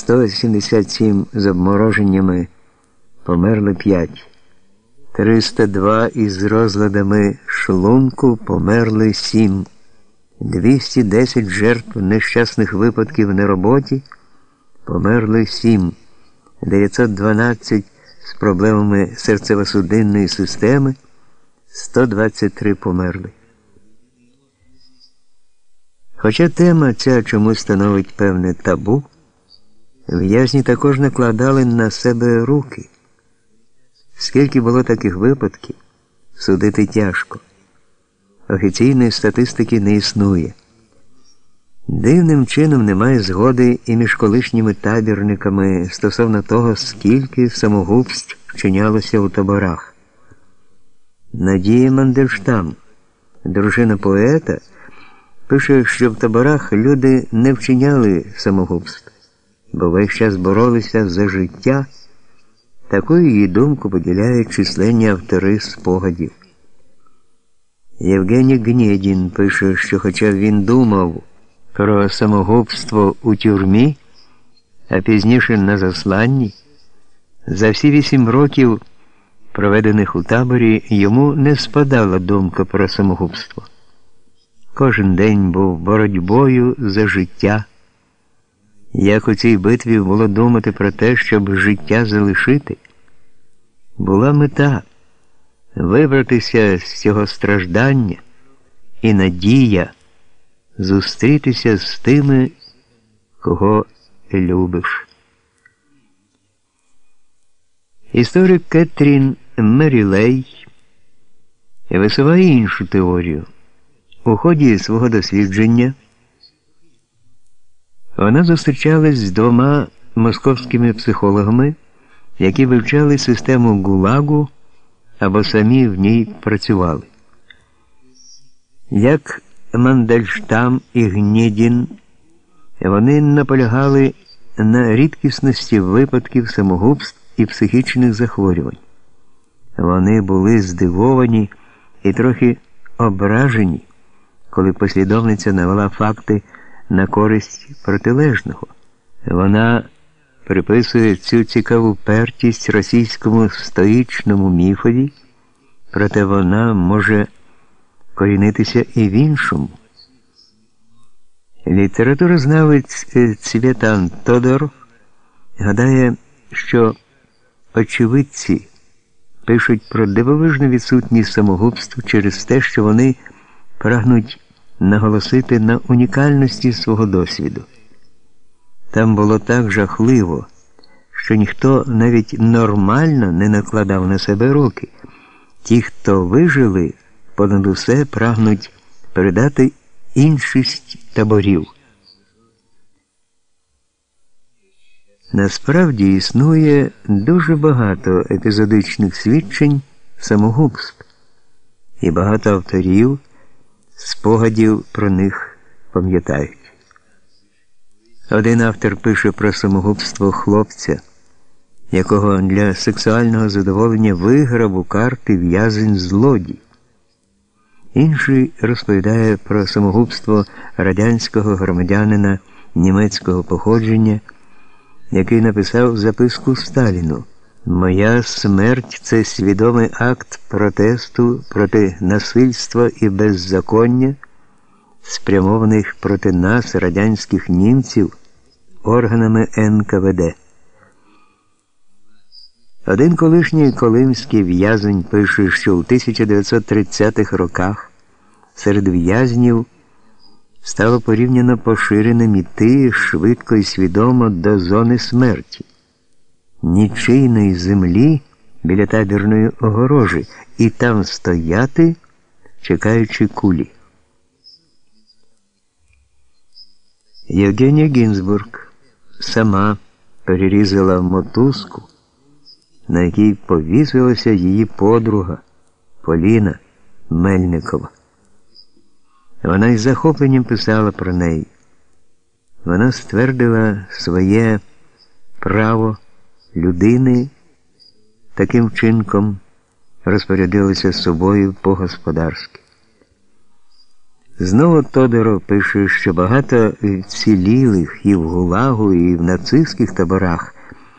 177 з обмороженнями, померли 5. 302 із розладами шлунку, померли 7. 210 жертв нещасних випадків на роботі, померли 7. 912 з проблемами серцево-судинної системи, 123 померли. Хоча тема ця чомусь становить певне табу, в'язні також накладали на себе руки. Скільки було таких випадків, судити тяжко. Офіційної статистики не існує. Дивним чином немає згоди і між колишніми табірниками стосовно того, скільки самогубств вчинялося у таборах. Надія Мандельштам, дружина поета, пише, що в таборах люди не вчиняли самогубств, бо весь час боролися за життя. Таку її думку поділяють численні автори спогадів. Євгеній Гнєдін пише, що хоча він думав про самогубство у тюрмі, а пізніше на засланні, за всі 8 років, проведених у таборі, йому не спадала думка про самогубство. Кожен день був боротьбою за життя. Як у цій битві було думати про те, щоб життя залишити? Була мета – вибратися з цього страждання і надія зустрітися з тими, кого любиш. Історик Кетрін Мерілей висуває іншу теорію. У ході свого дослідження вона зустрічалась з 2 московськими психологами, які вивчали систему ГУЛАГу або самі в ній працювали. Як Мандельштам і Гнєдін, вони наполягали на рідкісності випадків самогубств і психічних захворювань. Вони були здивовані і трохи ображені, коли послідовниця навела факти на користь протилежного. Вона приписує цю цікаву пертість російському стоїчному міфові, проте вона може корінитися і в іншому. Літературознавець Цвєтан Тодор гадає, що очевидці пишуть про дивовижну відсутність самогубств через те, що вони прагнуть наголосити на унікальності свого досвіду. Там було так жахливо, що ніхто навіть нормально не накладав на себе руки. Ті, хто вижили, понад усе прагнуть передати іншість таборів. Насправді існує дуже багато епізодичних свідчень самогубств, і багато авторів спогадів про них пам'ятають. Один автор пише про самогубство хлопця, якого для сексуального задоволення виграв у карти в'язень-злодій. Інший розповідає про самогубство радянського громадянина німецького походження, який написав записку Сталіну: «Моя смерть – це свідомий акт протесту проти насильства і беззаконня, спрямованих проти нас, радянських німців, органами НКВД». Один колишній колимський в'язень пише, що у 1930-х роках серед в'язнів стало порівняно поширеним іти швидко і свідомо до зони смерті, нічийної землі біля табірної огорожі, і там стояти, чекаючи кулі. Євгенія Гінзбург сама перерізала мотузку, на якій повісилася її подруга Поліна Мельникова. Вона із захопленням писала про неї. Вона ствердила своє право людини, таким вчинком розпорядилася собою по-господарськи. Знову Тодоров пише, що багато вцілілих і в ГУЛАГу, і в нацистських таборах